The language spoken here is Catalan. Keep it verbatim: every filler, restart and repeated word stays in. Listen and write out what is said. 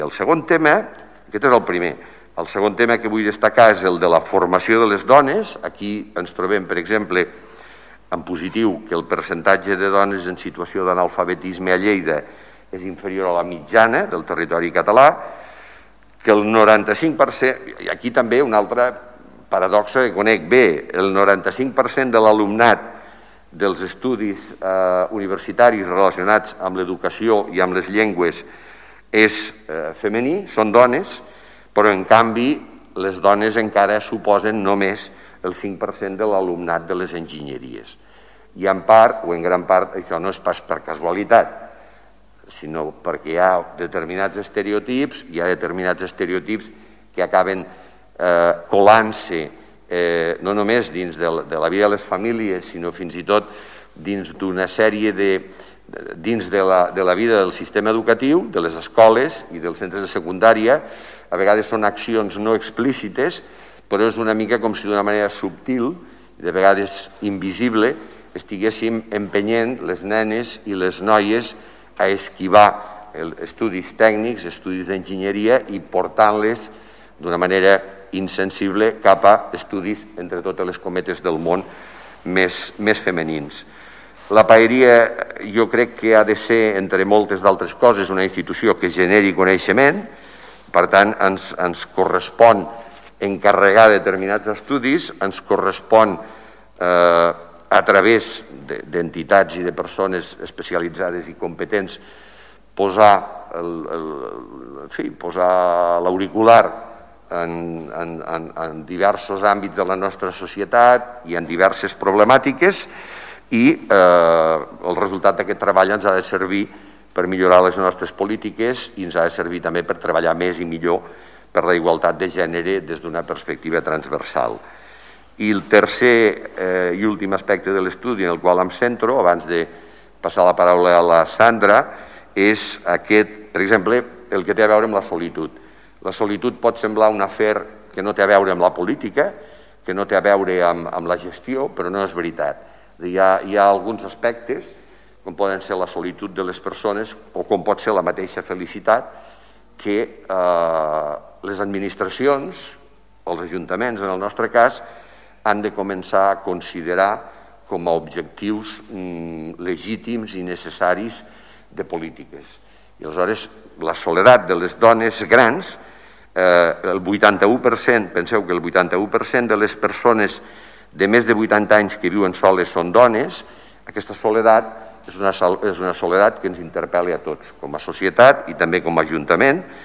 El segon tema, aquest és el primer, el segon tema que vull destacar és el de la formació de les dones. Aquí ens trobem, per exemple, en positiu, que el percentatge de dones en situació d'analfabetisme a Lleida és inferior a la mitjana del territori català, que el noranta-cinc per cent, i aquí també una altra paradoxa que conec bé, el noranta-cinc per cent de l'alumnat dels estudis eh, universitaris relacionats amb l'educació i amb les llengües és eh, femení, són dones, però en canvi les dones encara suposen només el cinc per cent de l'alumnat de les enginyeries. I en part, o en gran part, això no és pas per casualitat, sinó perquè hi ha determinats estereotips, hi ha determinats estereotips que acaben eh, colant-se eh, no només dins de la, de la vida de les famílies, sinó fins i tot dins d'una sèrie de... dins de la, de la vida del sistema educatiu, de les escoles i dels centres de secundària. A vegades són accions no explícites, però és una mica com si d'una manera subtil, de vegades invisible, estiguéssim empenyent les nenes i les noies a esquivar estudis tècnics, estudis d'enginyeria i portant-les d'una manera insensible cap a estudis, entre totes les cometes del món, més, més femenins. La Paeria jo crec que ha de ser, entre moltes d'altres coses, una institució que generi coneixement, per tant ens, ens correspon encarregar determinats estudis, ens correspon eh, a través d'entitats i de persones especialitzades i competents posar el, el, en fi, posar l'auricular en, en, en, en diversos àmbits de la nostra societat i en diverses problemàtiques, i eh, el resultat d'aquest treball ens ha de servir per millorar les nostres polítiques i ens ha de servir també per treballar més i millor per la igualtat de gènere des d'una perspectiva transversal. I el tercer eh, i últim aspecte de l'estudi en el qual em centro, abans de passar la paraula a la Sandra, és aquest, per exemple, el que té a veure amb la solitud. La solitud pot semblar un afer que no té a veure amb la política, que no té a veure amb, amb la gestió, però no és veritat. Hi ha, hi ha alguns aspectes, com poden ser la solitud de les persones o com pot ser la mateixa felicitat, que eh, les administracions, o els ajuntaments en el nostre cas, han de començar a considerar com a objectius mm, legítims i necessaris de polítiques. I aleshores la soledat de les dones grans, eh, el vuitanta-u per cent, penseu que el vuitanta-u per cent de les persones de més de vuitanta anys que viuen soles són dones. Aquesta soledat és una, és una soledat que ens interpel·la a tots, com a societat i també com a ajuntament.